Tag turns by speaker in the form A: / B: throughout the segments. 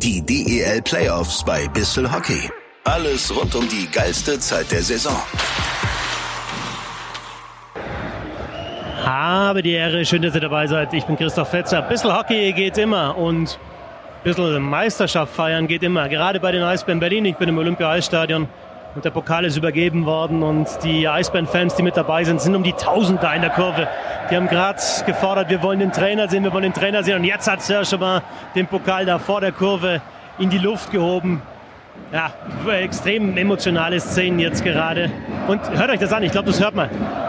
A: Die DEL Playoffs bei Bissl Hockey. Alles rund um die geilste Zeit der Saison.
B: Habe die Ehre, schön, dass ihr dabei seid. Ich bin Christoph Fetzer. Bissl Hockey geht immer und Bissl Meisterschaft feiern geht immer. Gerade bei den Eisbären Berlin. Ich bin im Olympia-Eisstadion und der Pokal ist übergeben worden und die Eisbären-Fans, die mit dabei sind, sind um die 1000 da in der Kurve. Die haben gerade gefordert, wir wollen den Trainer sehen und jetzt hat Serge schon mal den Pokal da vor der Kurve in die Luft gehoben. Ja, extrem emotionale Szenen jetzt gerade. Und hört euch das an, ich glaube, das hört man.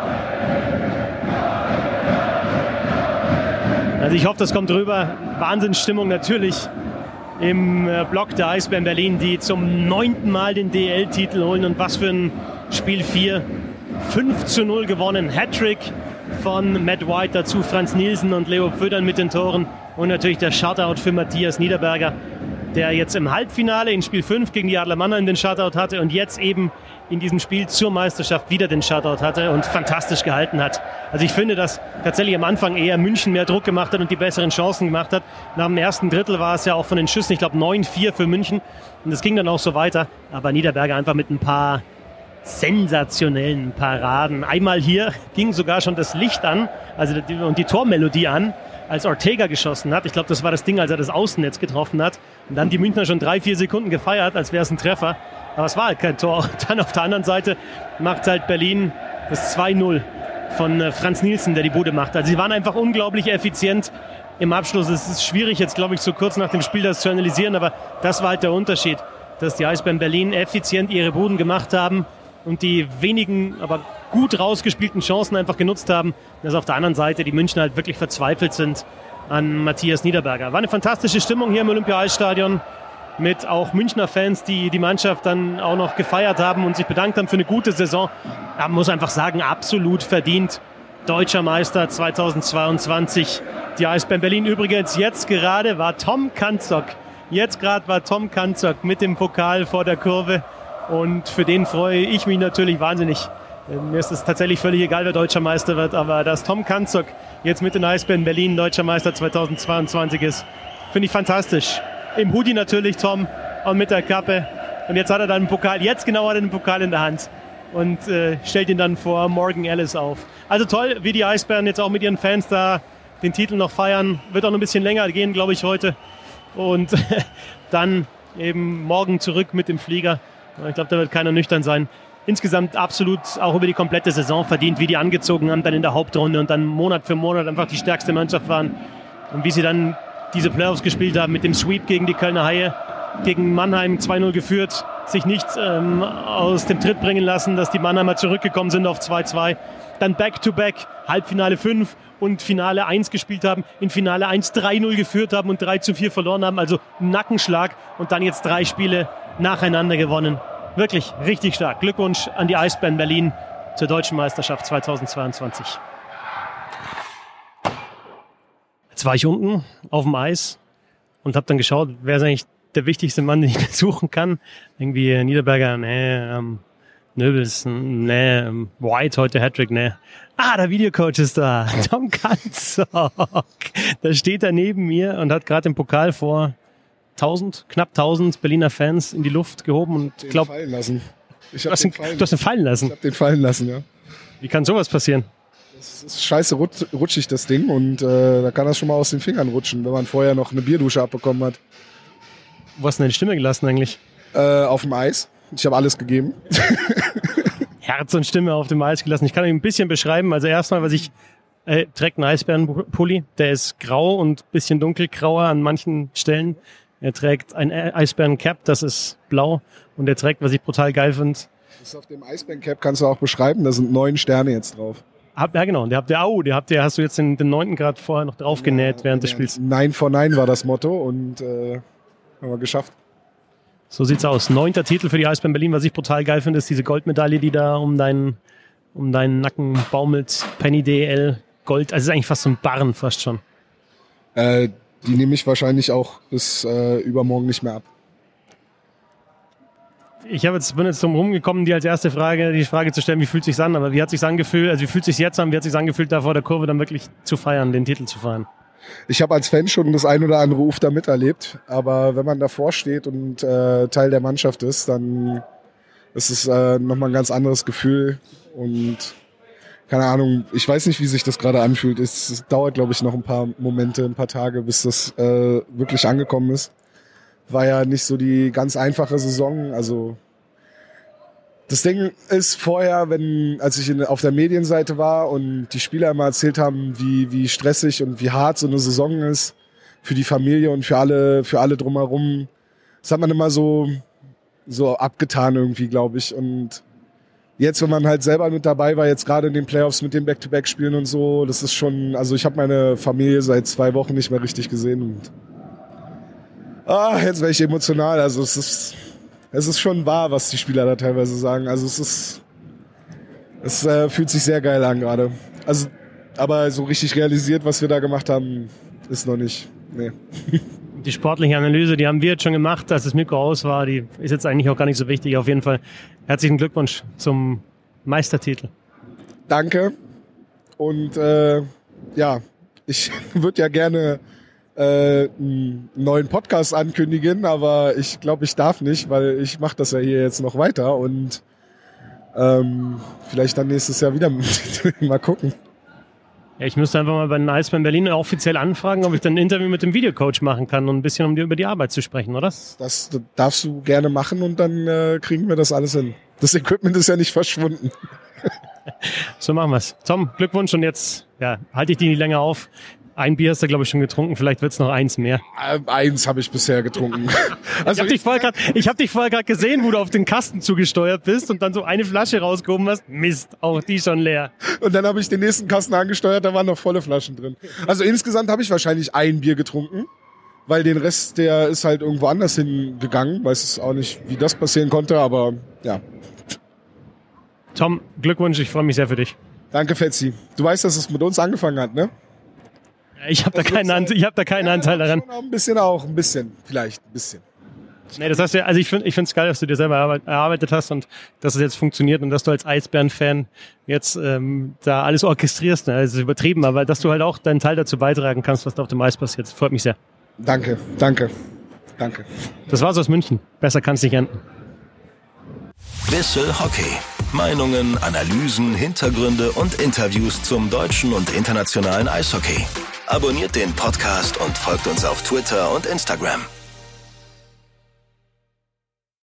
B: Also ich hoffe, das kommt rüber. Wahnsinnsstimmung natürlich im Block der Eisbären Berlin, die zum 9. Mal den DEL-Titel holen. Und was für ein Spiel 4. 5:0 gewonnen. Hattrick von Matt White, dazu Franz Nielsen und Leo Pfödern mit den Toren. Und natürlich der Shutout für Matthias Niederberger, der jetzt im Halbfinale in Spiel 5 gegen die Adler Mannheim den Shutout hatte und jetzt eben in diesem Spiel zur Meisterschaft wieder den Shutout hatte und fantastisch gehalten hat. Also ich finde, dass tatsächlich am Anfang eher München mehr Druck gemacht hat und die besseren Chancen gemacht hat. Nach dem ersten Drittel war es ja auch von den Schüssen, ich glaube 9-4 für München und das ging dann auch so weiter. Aber Niederberger einfach mit ein paar sensationellen Paraden. Einmal hier ging sogar schon das Licht an, und die Tormelodie an, als Ortega geschossen hat. Ich glaube, das war das Ding, als er das Außennetz getroffen hat. Und dann die Münchner schon 3-4 Sekunden gefeiert, als wäre es ein Treffer. Aber es war halt kein Tor. Und dann auf der anderen Seite macht halt Berlin das 2-0 von Franz Nielsen, der die Bude macht. Also sie waren einfach unglaublich effizient im Abschluss. Es ist schwierig jetzt, glaube ich, so kurz nach dem Spiel das zu analysieren, aber das war halt der Unterschied, dass die Eisbären Berlin effizient ihre Buden gemacht haben und die wenigen, aber gut rausgespielten Chancen einfach genutzt haben, dass auf der anderen Seite die Münchner halt wirklich verzweifelt sind an Matthias Niederberger. War eine fantastische Stimmung hier im Olympia-Eisstadion mit auch Münchner Fans, die die Mannschaft dann auch noch gefeiert haben und sich bedankt haben für eine gute Saison. Man muss einfach sagen, absolut verdient. Deutscher Meister 2022. Die Eisbären Berlin übrigens jetzt gerade war Tom Kanzok. Mit dem Pokal vor der Kurve. Und für den freue ich mich natürlich wahnsinnig. Mir ist es tatsächlich völlig egal, wer Deutscher Meister wird, aber dass Tom Kanzok jetzt mit den Eisbären Berlin Deutscher Meister 2022 ist, finde ich fantastisch. Im Hoodie natürlich Tom und mit der Kappe. Und jetzt hat er dann einen Pokal, jetzt genau hat er den Pokal in der Hand und stellt ihn dann vor Morgan Ellis auf. Also toll, wie die Eisbären jetzt auch mit ihren Fans da den Titel noch feiern. Wird auch noch ein bisschen länger gehen, glaube ich, heute. Und dann eben morgen zurück mit dem Flieger. Ich glaube, da wird keiner nüchtern sein. Insgesamt absolut auch über die komplette Saison verdient, wie die angezogen haben, dann in der Hauptrunde und dann Monat für Monat einfach die stärkste Mannschaft waren. Und wie sie dann diese Playoffs gespielt haben mit dem Sweep gegen die Kölner Haie, gegen Mannheim 2-0 geführt, sich nicht aus dem Tritt bringen lassen, dass die Mannheimer zurückgekommen sind auf 2-2. Dann Back-to-Back, Halbfinale 5 und Finale 1 gespielt haben, in Finale 1 3-0 geführt haben und 3-4 verloren haben, also Nackenschlag und dann jetzt 3 Spiele nacheinander gewonnen. Wirklich richtig stark. Glückwunsch an die Eisbären Berlin zur Deutschen Meisterschaft 2022. Jetzt war ich unten auf dem Eis und habe dann geschaut, wer ist eigentlich der wichtigste Mann, den ich besuchen kann. Irgendwie Niederberger, Nöbels, White heute Hattrick, der Videocoach ist da, Tom Kanzok. Da steht er neben mir und hat gerade den Pokal vor knapp 1000 Berliner Fans in die Luft gehoben und glaube,
C: fallen lassen.
B: Du hast ihn fallen lassen.
C: Ich habe den fallen lassen, ja.
B: Wie kann sowas passieren?
C: Das ist scheiße rutschig, das Ding, und da kann das schon mal aus den Fingern rutschen, wenn man vorher noch eine Bierdusche abbekommen hat.
B: Wo hast du deine Stimme gelassen eigentlich?
C: Auf dem Eis. Ich habe alles gegeben.
B: Herz und Stimme auf dem Eis gelassen. Ich kann euch ein bisschen beschreiben. Also erstmal, trägt einen Eisbärenpulli, der ist grau und ein bisschen dunkelgrauer an manchen Stellen. Er trägt ein Eisbären-Cap, das ist blau, und er trägt, was ich brutal geil finde.
C: Das auf dem Eisbären-Cap kannst du auch beschreiben, da sind 9 Sterne jetzt drauf.
B: Ja genau, hast du jetzt den 9. Grad vorher noch drauf genäht während des Spiels.
C: 9 for 9 war das Motto und haben wir geschafft.
B: So sieht's aus. 9. Titel für die Eisbären Berlin. Was ich brutal geil finde, ist diese Goldmedaille, die da um deinen Nacken baumelt. Penny DEL Gold. Also ist eigentlich fast so ein Barren fast schon.
C: Die nehme ich wahrscheinlich auch bis übermorgen nicht mehr ab.
B: Ich bin jetzt drum rumgekommen, dir als erste die Frage zu stellen, wie fühlt es sich an? Aber wie hat es sich angefühlt? Also wie fühlt es sich jetzt an? Wie hat es sich angefühlt, da vor der Kurve dann wirklich zu feiern, den Titel zu feiern?
C: ich habe als Fan schon das ein oder andere Uf da miterlebt, aber wenn man davor steht und Teil der Mannschaft ist, dann ist es nochmal ein ganz anderes Gefühl und keine Ahnung, ich weiß nicht, wie sich das gerade anfühlt. Es dauert, glaube ich, noch ein paar Momente, ein paar Tage, bis das wirklich angekommen ist. War ja nicht so die ganz einfache Saison, also das Ding ist vorher, als ich auf der Medienseite war und die Spieler immer erzählt haben, wie stressig und wie hart so eine Saison ist für die Familie und für alle drumherum, das hat man immer so abgetan irgendwie, glaube ich. Und jetzt, wenn man halt selber mit dabei war, jetzt gerade in den Playoffs mit den Back-to-Back-Spielen und so, das ist schon, also ich habe meine Familie seit 2 Wochen nicht mehr richtig gesehen und jetzt wäre ich emotional, also es ist schon wahr, was die Spieler da teilweise sagen. Also es fühlt sich sehr geil an gerade. Also, aber so richtig realisiert, was wir da gemacht haben, ist noch nicht. Nee.
B: Die sportliche Analyse, die haben wir jetzt schon gemacht, als das Mikro aus war. Die ist jetzt eigentlich auch gar nicht so wichtig. Auf jeden Fall herzlichen Glückwunsch zum Meistertitel.
C: Danke. Und ich würde ja gerne einen neuen Podcast ankündigen, aber ich glaube, ich darf nicht, weil ich mache das ja hier jetzt noch weiter und vielleicht dann nächstes Jahr wieder mal gucken.
B: Ja, ich müsste einfach mal bei den Eisbären Berlin offiziell anfragen, ob ich dann ein Interview mit dem Videocoach machen kann und ein bisschen um über die Arbeit zu sprechen, oder? Das
C: darfst du gerne machen und dann kriegen wir das alles hin. Das Equipment ist ja nicht verschwunden.
B: So machen wir's. Tom, Glückwunsch und jetzt halte ich die nicht länger auf. Ein Bier hast du, glaube ich, schon getrunken. Vielleicht wird's noch 1 mehr.
C: 1 habe ich bisher getrunken.
B: Also ich habe dich vorher gerade gesehen, wo du auf den Kasten zugesteuert bist und dann so eine Flasche rausgehoben hast. Mist, auch die schon leer.
C: Und dann habe ich den nächsten Kasten angesteuert, da waren noch volle Flaschen drin. Also insgesamt habe ich wahrscheinlich 1 Bier getrunken, weil den Rest, der ist halt irgendwo anders hingegangen. Weiß es auch nicht, wie das passieren konnte, aber ja.
B: Tom, Glückwunsch, ich freue mich sehr für dich.
C: Danke, Fetzi. Du weißt, dass es mit uns angefangen hat, ne?
B: Ich habe da keinen Anteil daran.
C: Ein bisschen, vielleicht ein bisschen.
B: Nee, das heißt ja, also ich finde es geil, dass du dir selber erarbeitet hast und dass es jetzt funktioniert und dass du als Eisbären-Fan jetzt da alles orchestrierst. Ne? Das ist übertrieben, aber dass du halt auch deinen Teil dazu beitragen kannst, was da auf dem Eis passiert. Freut mich sehr.
C: Danke.
B: Das war's aus München. Besser kann's nicht enden.
A: Bissl Hockey. Meinungen, Analysen, Hintergründe und Interviews zum deutschen und internationalen Eishockey. Abonniert den Podcast und folgt uns auf Twitter und Instagram.